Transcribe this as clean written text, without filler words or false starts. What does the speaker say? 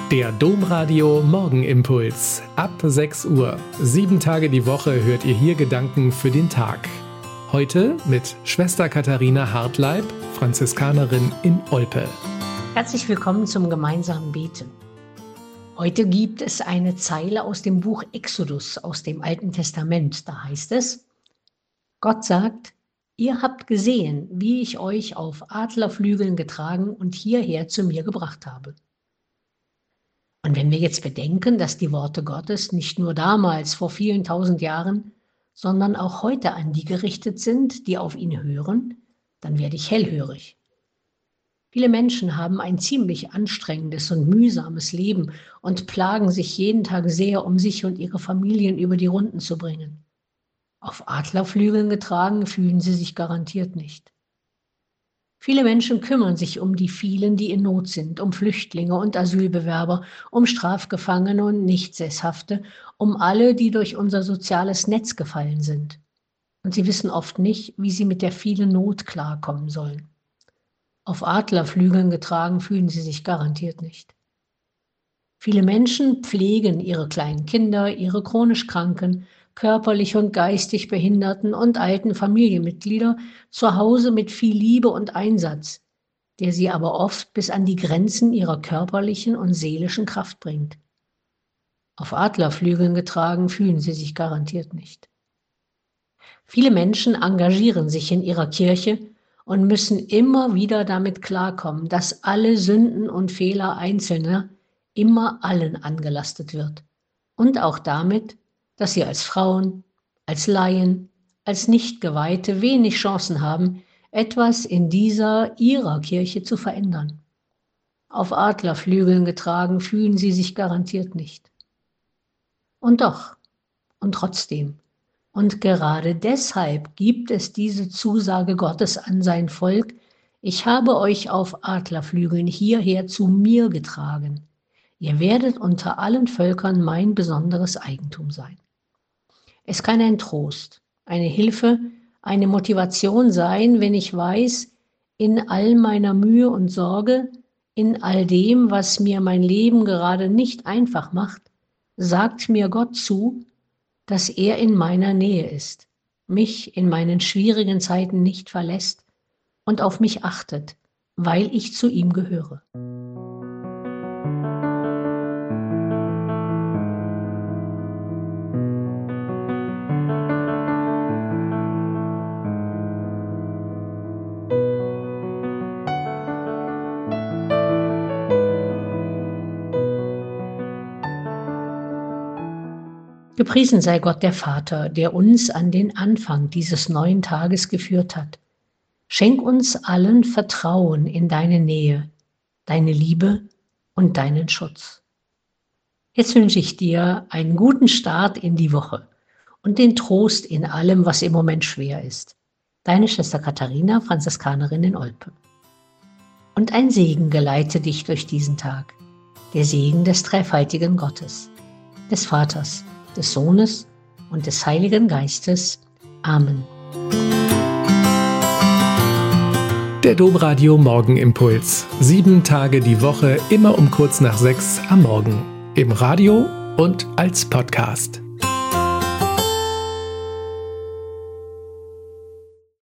Der Domradio Morgenimpuls. Ab 6 Uhr. 7 Tage die Woche hört ihr hier Gedanken für den Tag. Heute mit Schwester Katharina Hartleib, Franziskanerin in Olpe. Herzlich willkommen zum gemeinsamen Beten. Heute gibt es eine Zeile aus dem Buch Exodus aus dem Alten Testament. Da heißt es: Gott sagt: Ihr habt gesehen, wie ich euch auf Adlerflügeln getragen und hierher zu mir gebracht habe. Und wenn wir jetzt bedenken, dass die Worte Gottes nicht nur damals vor vielen tausend Jahren, sondern auch heute an die gerichtet sind, die auf ihn hören, dann werde ich hellhörig. Viele Menschen haben ein ziemlich anstrengendes und mühsames Leben und plagen sich jeden Tag sehr, um sich und ihre Familien über die Runden zu bringen. Auf Adlerflügeln getragen fühlen sie sich garantiert nicht. Viele Menschen kümmern sich um die vielen, die in Not sind, um Flüchtlinge und Asylbewerber, um Strafgefangene und Nichtsesshafte, um alle, die durch unser soziales Netz gefallen sind. Und sie wissen oft nicht, wie sie mit der vielen Not klarkommen sollen. Auf Adlerflügeln getragen fühlen sie sich garantiert nicht. Viele Menschen pflegen ihre kleinen Kinder, ihre chronisch Kranken, körperlich und geistig Behinderten und alten Familienmitglieder zu Hause mit viel Liebe und Einsatz, der sie aber oft bis an die Grenzen ihrer körperlichen und seelischen Kraft bringt. Auf Adlerflügeln getragen fühlen sie sich garantiert nicht. Viele Menschen engagieren sich in ihrer Kirche und müssen immer wieder damit klarkommen, dass alle Sünden und Fehler Einzelner immer allen angelastet wird und auch damit, dass sie als Frauen, als Laien, als Nichtgeweihte wenig Chancen haben, etwas in dieser ihrer Kirche zu verändern. Auf Adlerflügeln getragen fühlen sie sich garantiert nicht. Und doch, und trotzdem, und gerade deshalb gibt es diese Zusage Gottes an sein Volk: Ich habe euch auf Adlerflügeln hierher zu mir getragen. Ihr werdet unter allen Völkern mein besonderes Eigentum sein. Es kann ein Trost, eine Hilfe, eine Motivation sein, wenn ich weiß, in all meiner Mühe und Sorge, in all dem, was mir mein Leben gerade nicht einfach macht, sagt mir Gott zu, dass er in meiner Nähe ist, mich in meinen schwierigen Zeiten nicht verlässt und auf mich achtet, weil ich zu ihm gehöre. Gepriesen sei Gott der Vater, der uns an den Anfang dieses neuen Tages geführt hat. Schenk uns allen Vertrauen in deine Nähe, deine Liebe und deinen Schutz. Jetzt wünsche ich dir einen guten Start in die Woche und den Trost in allem, was im Moment schwer ist. Deine Schwester Katharina, Franziskanerin in Olpe. Und ein Segen geleite dich durch diesen Tag. Der Segen des dreifaltigen Gottes, des Vaters, des Sohnes und des Heiligen Geistes. Amen. Der Domradio Morgenimpuls. 7 Tage die Woche, immer um kurz nach 6 am Morgen. Im Radio und als Podcast.